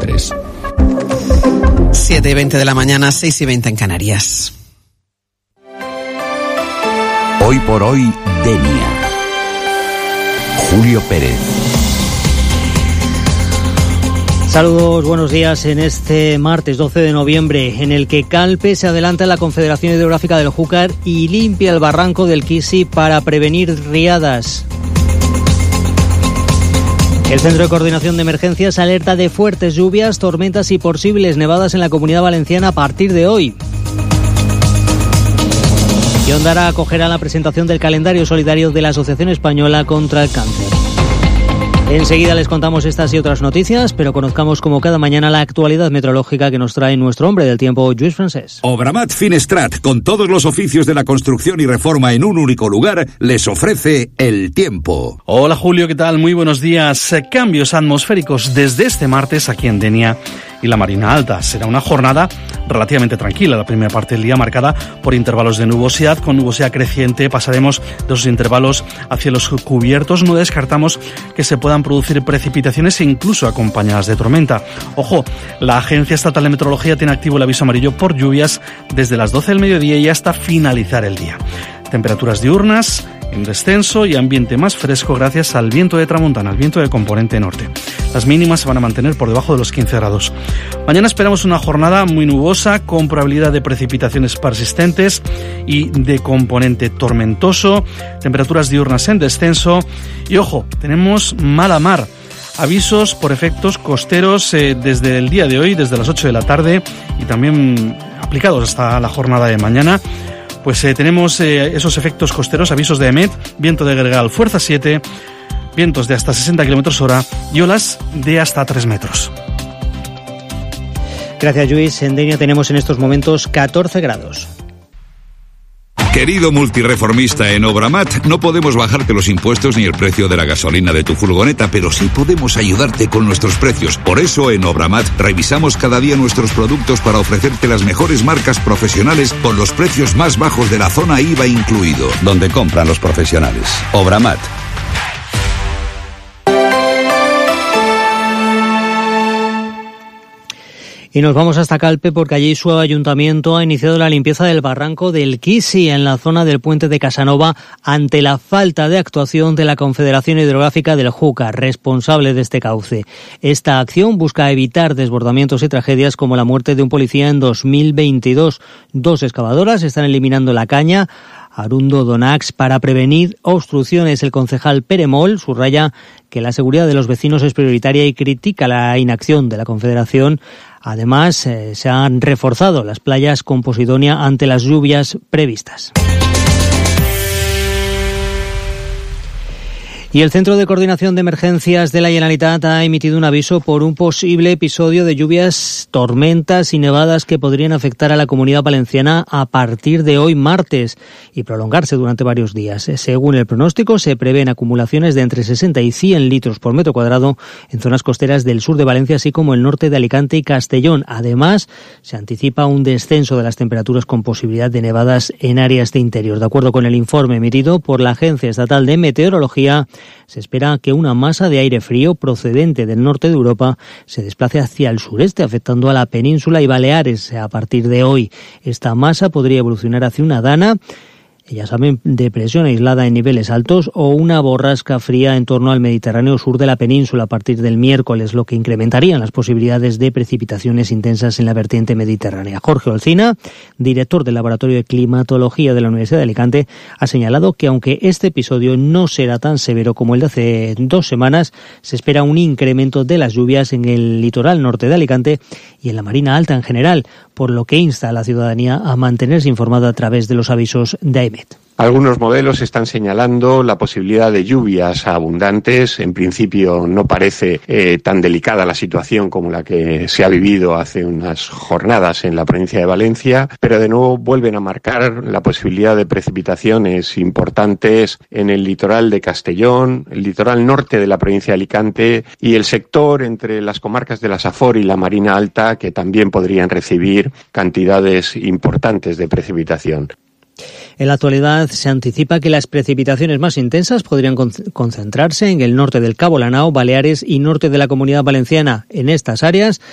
Londres. 7:20 de la mañana, 6:20 en Canarias. Hoy por hoy, Denia. Julio Pérez. Saludos, buenos días en este martes 12 de noviembre, en el que Calpe se adelanta en la Confederación Hidrográfica del Júcar y limpia el barranco del Quisi para prevenir riadas. El Centro de Coordinación de Emergencias alerta de fuertes lluvias, tormentas y posibles nevadas en la Comunidad Valenciana a partir de hoy. Y Ondara acogerá la presentación del calendario solidario de la Asociación Española contra el Cáncer. Enseguida les contamos estas y otras noticias, pero conozcamos como cada mañana la actualidad meteorológica que nos trae nuestro hombre del tiempo, Lluís Francés. Obramat Finestrat, con todos los oficios de la construcción y reforma en un único lugar, les ofrece el tiempo. Hola Julio, ¿qué tal? Muy buenos días. Cambios atmosféricos desde este martes aquí en Denia y la Marina Alta. Será una jornada relativamente tranquila, la primera parte del día marcada por intervalos de nubosidad. Con nubosidad creciente pasaremos de esos intervalos hacia los cubiertos. No descartamos que se puedan producir precipitaciones e incluso acompañadas de tormenta. Ojo, la Agencia Estatal de Meteorología tiene activo el aviso amarillo por lluvias desde las 12 del mediodía y hasta finalizar el día. Temperaturas diurnas en descenso y ambiente más fresco gracias al viento de tramontana, al viento de componente norte. Las mínimas se van a mantener por debajo de los 15 grados. Mañana esperamos una jornada muy nubosa con probabilidad de precipitaciones persistentes y de componente tormentoso. Temperaturas diurnas en descenso y ojo, tenemos mala mar. Avisos por efectos costeros desde el día de hoy, desde las 8 de la tarde y también aplicados hasta la jornada de mañana. Pues tenemos esos efectos costeros, avisos de EMET, viento de gregal fuerza 7, vientos de hasta 60 km/h y olas de hasta 3 metros. Gracias, Lluís. En Denia tenemos en estos momentos 14 grados. Querido multireformista en Obramat, no podemos bajarte los impuestos ni el precio de la gasolina de tu furgoneta, pero sí podemos ayudarte con nuestros precios. Por eso en Obramat revisamos cada día nuestros productos para ofrecerte las mejores marcas profesionales con los precios más bajos de la zona IVA incluido. Donde compran los profesionales. Obramat. Y nos vamos hasta Calpe porque allí su ayuntamiento ha iniciado la limpieza del barranco del Quisi en la zona del puente de Casanova ante la falta de actuación de la Confederación Hidrográfica del Júcar, responsable de este cauce. Esta acción busca evitar desbordamientos y tragedias como la muerte de un policía en 2022. 2 excavadoras están eliminando la caña Arundo Donax para prevenir obstrucciones. El concejal Pere Moll subraya que la seguridad de los vecinos es prioritaria y critica la inacción de la Confederación. Además, se han reforzado las playas con Posidonia ante las lluvias previstas. Y el Centro de Coordinación de Emergencias de la Generalitat ha emitido un aviso por un posible episodio de lluvias, tormentas y nevadas que podrían afectar a la Comunidad Valenciana a partir de hoy martes y prolongarse durante varios días. Según el pronóstico, se prevén acumulaciones de entre 60 y 100 litros por metro cuadrado en zonas costeras del sur de Valencia, así como el norte de Alicante y Castellón. Además, se anticipa un descenso de las temperaturas con posibilidad de nevadas en áreas de interior. De acuerdo con el informe emitido por la Agencia Estatal de Meteorología, se espera que una masa de aire frío procedente del norte de Europa se desplace hacia el sureste, afectando a la península y Baleares a partir de hoy. Esta masa podría evolucionar hacia una dana, ya saben, depresión aislada en niveles altos o una borrasca fría en torno al Mediterráneo sur de la península a partir del miércoles, lo que incrementaría las posibilidades de precipitaciones intensas en la vertiente mediterránea. Jorge Olcina, director del Laboratorio de Climatología de la Universidad de Alicante, ha señalado que aunque este episodio no será tan severo como el de hace 2 semanas, se espera un incremento de las lluvias en el litoral norte de Alicante y en la Marina Alta en general, por lo que insta a la ciudadanía a mantenerse informada a través de los avisos de AEMET. Algunos modelos están señalando la posibilidad de lluvias abundantes. En principio no parece tan delicada la situación como la que se ha vivido hace unas jornadas en la provincia de Valencia, pero de nuevo vuelven a marcar la posibilidad de precipitaciones importantes en el litoral de Castellón, el litoral norte de la provincia de Alicante y el sector entre las comarcas de la Safor y la Marina Alta, que también podrían recibir cantidades importantes de precipitación. En la actualidad se anticipa que las precipitaciones más intensas podrían concentrarse en el norte del Cabo Lanao, Baleares y norte de la Comunidad Valenciana. En estas áreas